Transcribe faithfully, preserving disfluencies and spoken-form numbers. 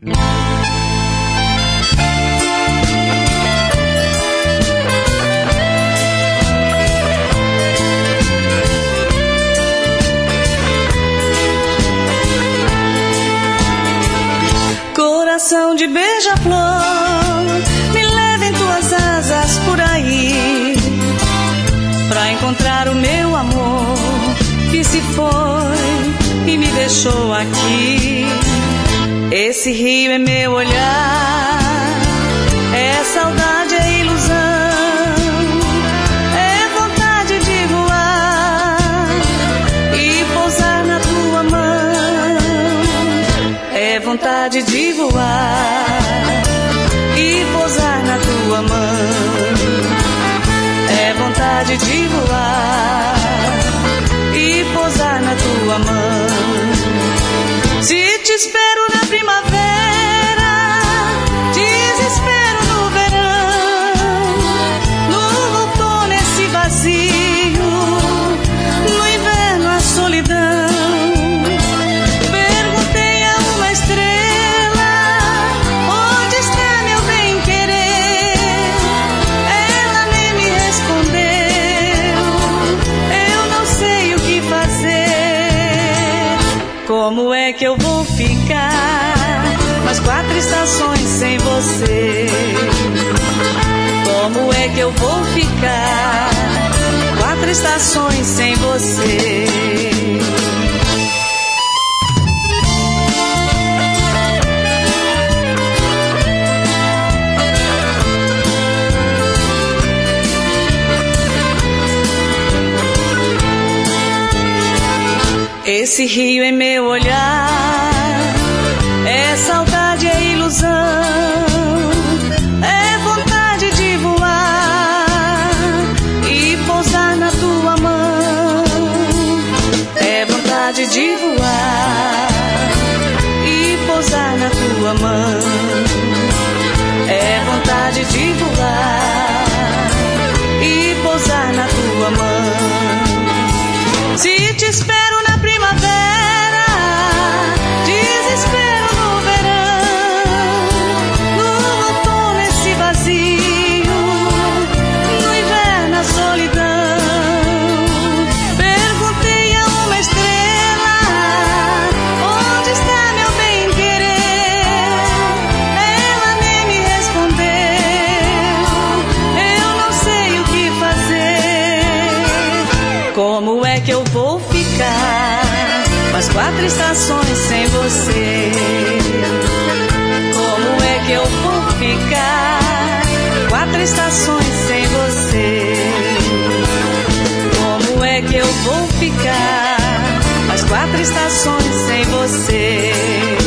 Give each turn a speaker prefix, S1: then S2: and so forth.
S1: Coração de beija-flor, me leva em tuas asas por aí, pra encontrar o meu amor que se foi e me deixou aqui. Esse rio é meu olhar, é saudade, é ilusão, é vontade de voar e pousar na tua mão, é vontade de voar e pousar na tua mão, é vontade de voar e pousar na tua mão. Se te espero na primavera, desespero no verão, no outono esse vazio, no inverno a solidão. Perguntei a uma estrela, onde está meu bem-querer? Ela nem me respondeu, eu não sei o que fazer. Como é que eu vou ficar nas quatro estações sem você? Como é que eu vou ficar quatro estações sem você? Esse rio em meu olhar, é saudade, é ilusão, é vontade de voar e pousar na tua mão, é vontade de voar e pousar na tua mão, é vontade de voar e pousar na tua mão. Se te espero na primavera, desespero no verão, no outono esse vazio, no inverno a solidão. Perguntei a uma estrela, onde está meu bem-querer? Ela nem me respondeu, eu não sei o que fazer. Como é que eu vou ficar as quatro estações sem você? Como é que eu vou ficar quatro estações sem você? Como é que eu vou ficar as quatro estações sem você?